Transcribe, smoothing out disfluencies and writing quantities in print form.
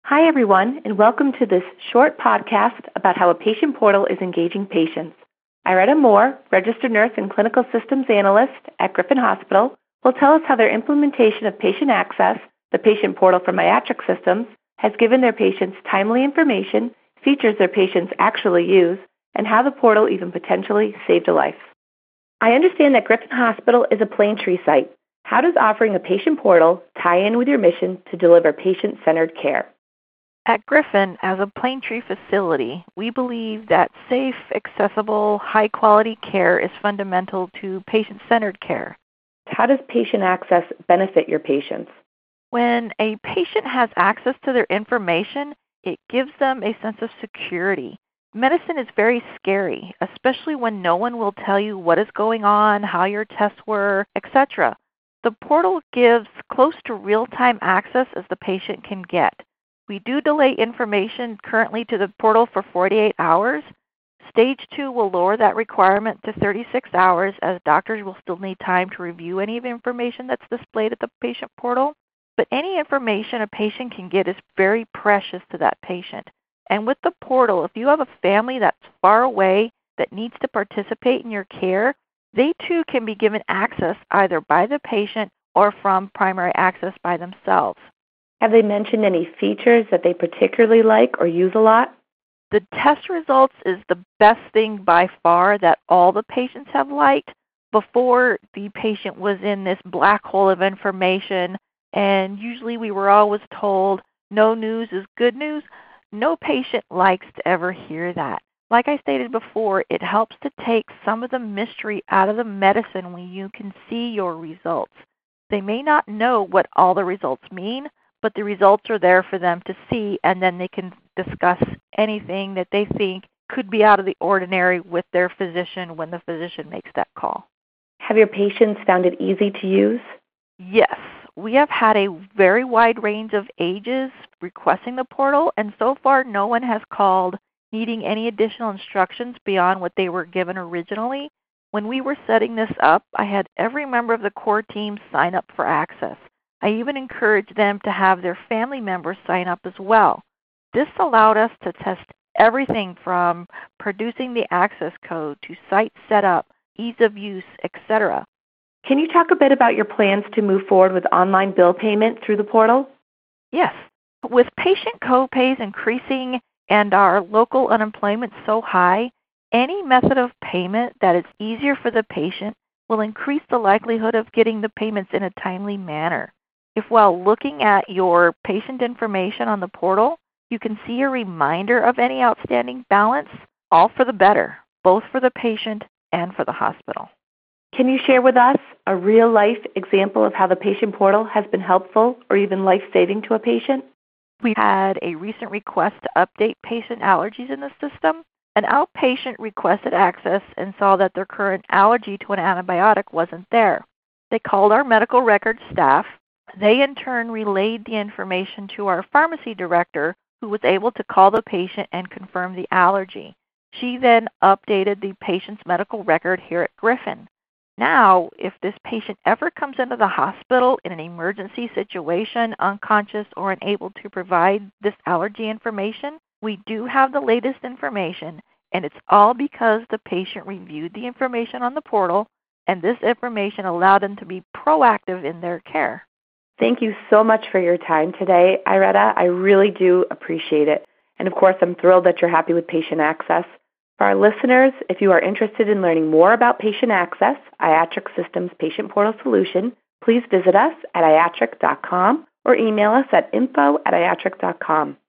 Hi, everyone, and welcome to this short podcast about how a patient portal is engaging patients. Iretta Moore, registered nurse and clinical systems analyst at Griffin Hospital, will tell us how their implementation of patient access, the patient portal for Iatrix Systems, has given their patients timely information, features their patients actually use, and how the portal even potentially saved a life. I understand that Griffin Hospital is a Plaintree site. How does offering a patient portal tie in with your mission to deliver patient-centered care? At Griffin, as a Plaintree facility, we believe that safe, accessible, high-quality care is fundamental to patient-centered care. How does patient access benefit your patients? When a patient has access to their information, it gives them a sense of security. Medicine is very scary, especially when no one will tell you what is going on, how your tests were, etc. The portal gives close to real-time access as the patient can get. We do delay information currently to the portal for 48 hours. Stage 2 will lower that requirement to 36 hours as doctors will still need time to review any of the information that's displayed at the patient portal. But any information a patient can get is very precious to that patient. And with the portal, if you have a family that's far away that needs to participate in your care, they too can be given access either by the patient or from primary access by themselves. Have they mentioned any features that they particularly like or use a lot? The test results is the best thing by far that all the patients have liked. Before, the patient was in this black hole of information, and usually we were always told, no news is good news. No patient likes to ever hear that. Like I stated before, it helps to take some of the mystery out of the medicine when you can see your results. They may not know what all the results mean, but the results are there for them to see, and then they can discuss anything that they think could be out of the ordinary with their physician when the physician makes that call. Have your patients found it easy to use? Yes. We have had a very wide range of ages requesting the portal, and so far no one has called needing any additional instructions beyond what they were given originally. When we were setting this up, I had every member of the core team sign up for access. I even encouraged them to have their family members sign up as well. This allowed us to test everything from producing the access code to site setup, ease of use, etc. Can you talk a bit about your plans to move forward with online bill payment through the portal? Yes. With patient co-pays increasing and our local unemployment so high, any method of payment that is easier for the patient will increase the likelihood of getting the payments in a timely manner. If while looking at your patient information on the portal, you can see a reminder of any outstanding balance, all for the better, both for the patient and for the hospital. Can you share with us a real-life example of how the patient portal has been helpful or even life-saving to a patient? We had a recent request to update patient allergies in the system. An outpatient requested access and saw that their current allergy to an antibiotic wasn't there. They called our medical records staff. They in turn relayed the information to our pharmacy director, who was able to call the patient and confirm the allergy. She then updated the patient's medical record here at Griffin. Now, if this patient ever comes into the hospital in an emergency situation, unconscious or unable to provide this allergy information, we do have the latest information, and it's all because the patient reviewed the information on the portal, and this information allowed them to be proactive in their care. Thank you so much for your time today, Iretta. I really do appreciate it. And of course, I'm thrilled that you're happy with patient access. For our listeners, if you are interested in learning more about patient access, Iatrix Systems Patient Portal Solution, please visit us at iatrix.com or email us at info@iatrix.com.